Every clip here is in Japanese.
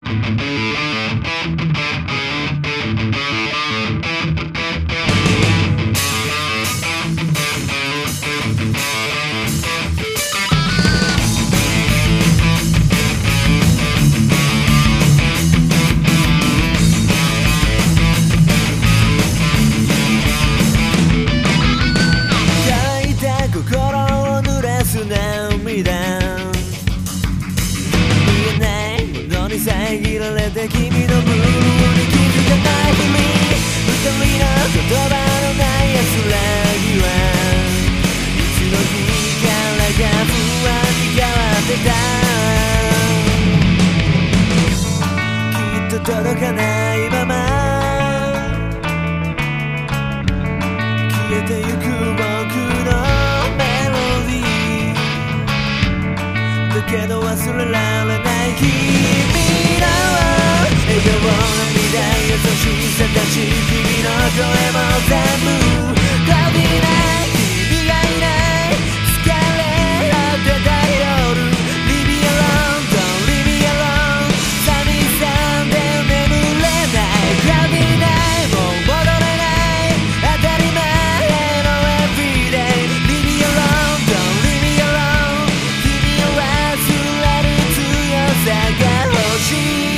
遮られて君のブルーに気づかない日々、二人の言葉のない安らぎはいつの日からか不安に変わってた。きっと届かないまま消えてゆく僕のメロディーだけど忘れられない君笑顔、涙、優しさたち、君の声も全部クラウディーな君がいない疲れ果てた夜 Leave me alone, don't leave me alone 寂しさで眠れないクラウディーないもう戻れない当たり前の Everyday Leave me alone, don't leave me alone 君を忘れる強さが欲しい。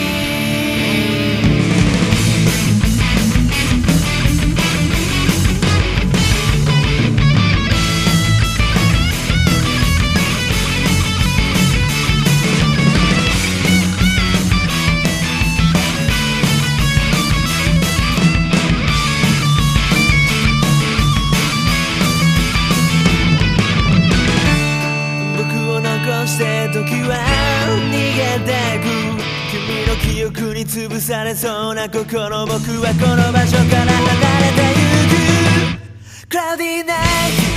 時は逃げてく君の記憶に潰されそうな心、僕はこの場所から離れてゆくクラウディーナイト